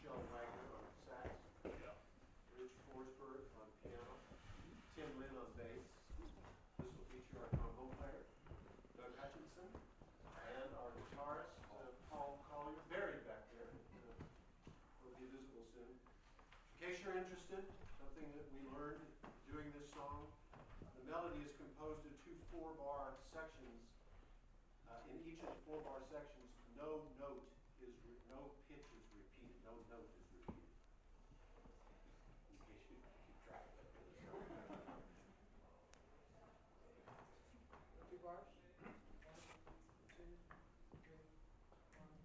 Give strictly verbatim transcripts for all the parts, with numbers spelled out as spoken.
Michelle Wagner on sax, Rich Forsberg on piano, Tim Lynn on bass. This will feature our trombone player, Doug Hutchinson, and our guitarist, uh, Paul Collier, buried back there. Uh, will be visible soon. In case you're interested, something that we learned doing this song, the melody is composed of two four-bar sections. Uh, in each of the four-bar sections, no note is re- no pitch is repeated. No note is repeated. In case you keep track of it. Two bars. One, two, three, one,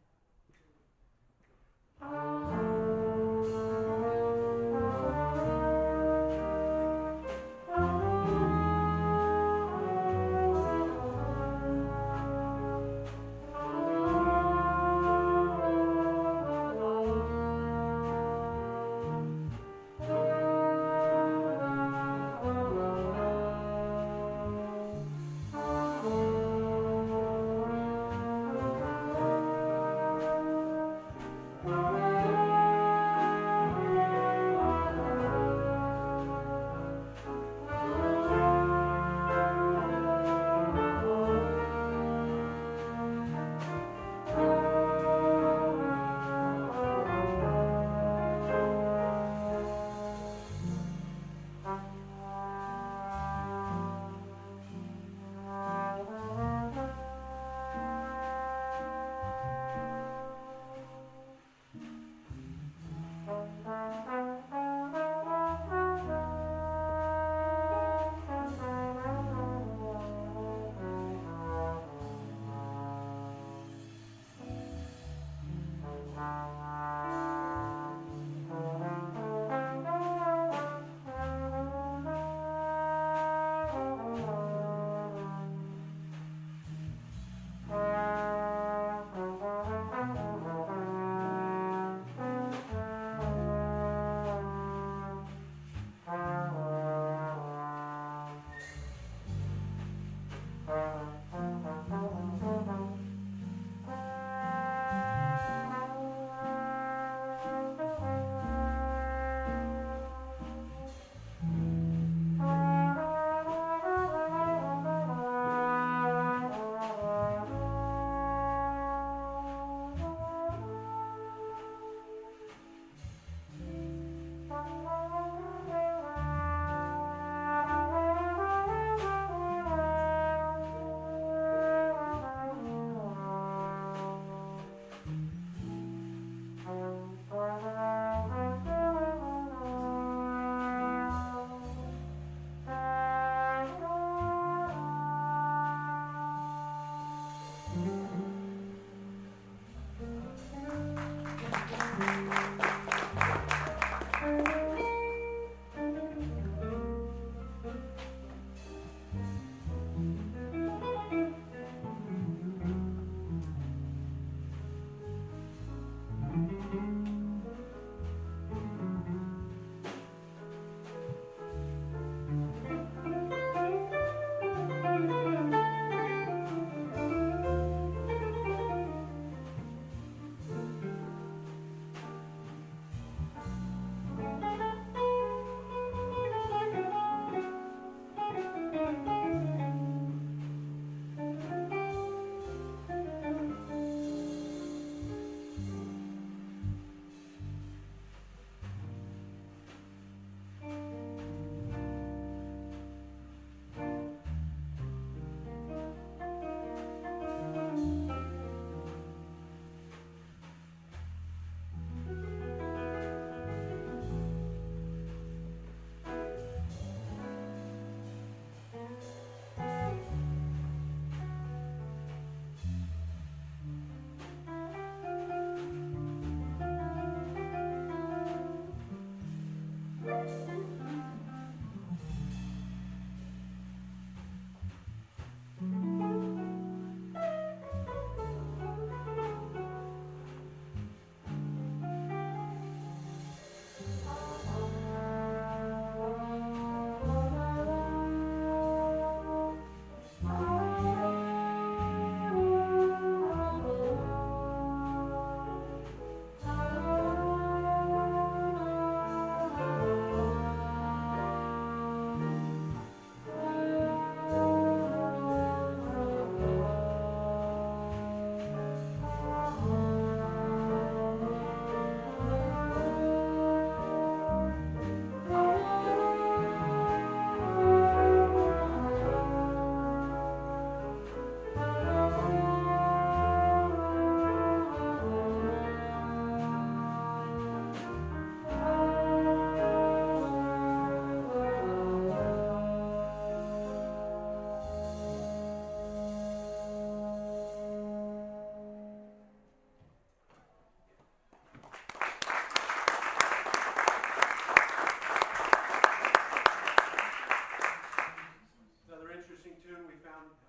tune we found